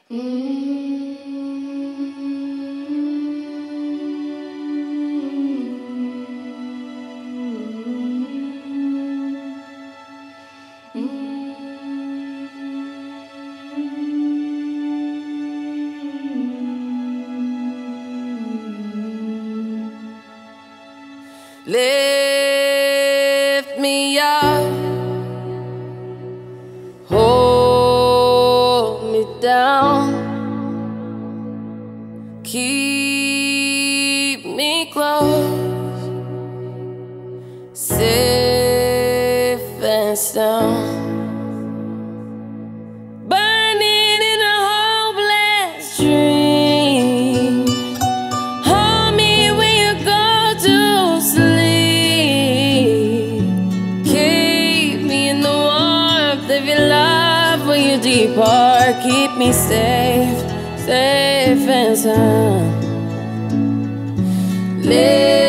Lift me up, hold me down, keep me close, safe and sound. Burning in a hopeless dream, hold me when you go to sleep. Keep me in the warmth of your love when you depart. Keep me safe, safe and sound. Live